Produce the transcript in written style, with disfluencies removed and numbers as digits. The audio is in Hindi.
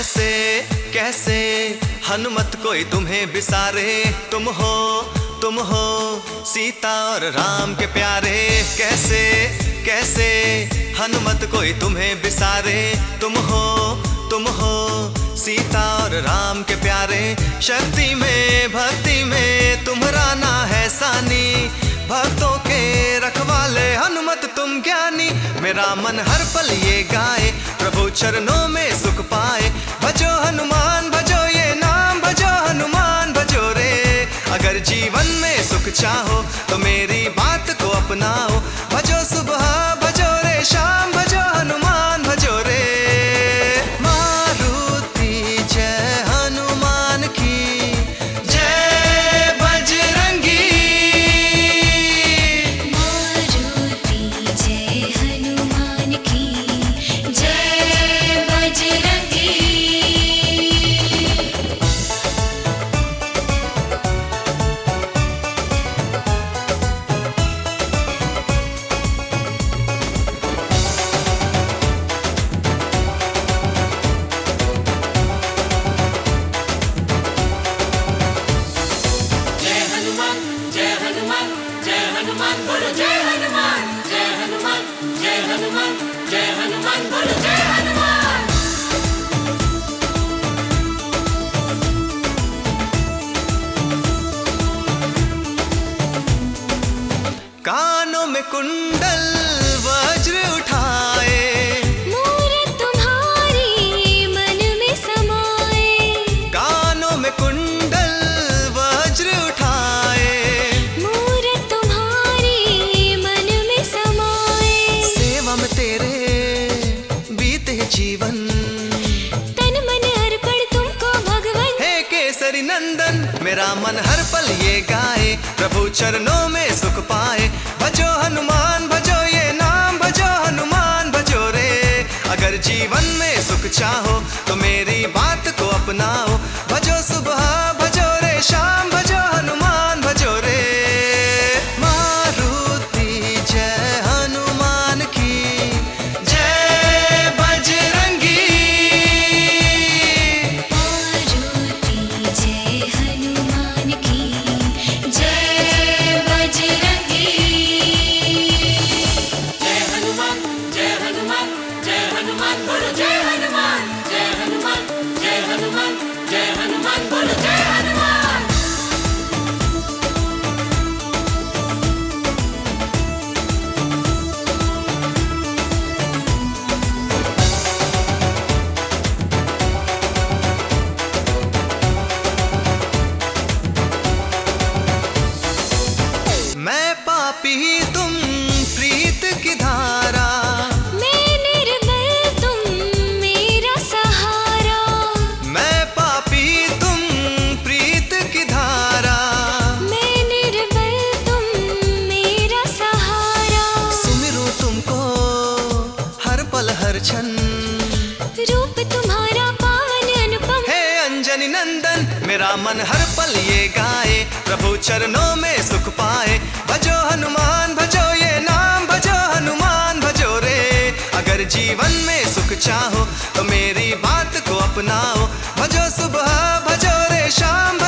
कैसे कैसे हनुमत कोई तुम्हें बिसारे, तुम हो सीता और राम के प्यारे। कैसे कैसे हनुमत कोई तुम्हें बिसारे, तुम हो सीता और राम के प्यारे। शक्ति में भक्ति में तुम्हारा ना है सानी, भक्तों के रखवाले हनुमत तुम ज्ञानी। मेरा मन हर पल ये गाए, प्रभु चरणों में सुख पाए। भजो हनुमान भजो ये नाम, भजो हनुमान भजो रे। अगर जीवन में सुख चाहो तो मेरी बात को अपनाओ। भजो सुबह भजो रे शाम, भजो हनुमान भजो रे। मारुति जय हनुमान की जय, बजरंगी मारुति जय हनुमान की जय, बजरंगी। बोलो जय हनुमान, जय हनुमान, जय हनुमान, जय हनुमान, बोलो जय हनुमान। कानों में कुंडल वज्र उठाए, मूरत तुम्हारी मन में समाए। कानों में कुंडल वज्र उठाए। मूरत तुम्हारी मन में समाए। सेवा में तेरे बीते जीवन, तन मन अर्पण तुमको भगवन। हे केसरी नंदन मेरा मन हर पल ये गाए, प्रभु चरणों में सुख पाए। भजो हनुमान भजो ये नाम, भजो हनुमान भजो रे। अगर जीवन में सुख चाहो तो मेरी बात को अपनाओ। भजो सुबह भजो रे शाम, भजो हनुमान भजो रे। मारुति जय हनुमान की जय, बजरंगी मारुति जय हनुमान की जय, बजरंगी। जय हनुमान, जय हनुमान, जय हनुमान, बोलो जय हनुमान, जय हनुमान, जय हनुमान, जय हनुमान, बोलो जय हनुमान। मैं पापी तुम प्रीत की धारा, मैं निर्बल तुम मेरा सहारा। मैं पापी तुम प्रीत की धारा। मैं निर्बल तुम मेरा सहारा। सुमिरूं तुमको हर पल हर क्षण, रूप तुम्हारा पावन अनुपम। हे अंजनी नंदन मेरा मन हर पल ये गाए, प्रभु चरणों में सुख पाए। भजो हनुमान भजो ये नाम, भजो हनुमान भजो रे। अगर जीवन में सुख चाहो तो मेरी बात को अपनाओ। भजो सुबह भजो रे शाम,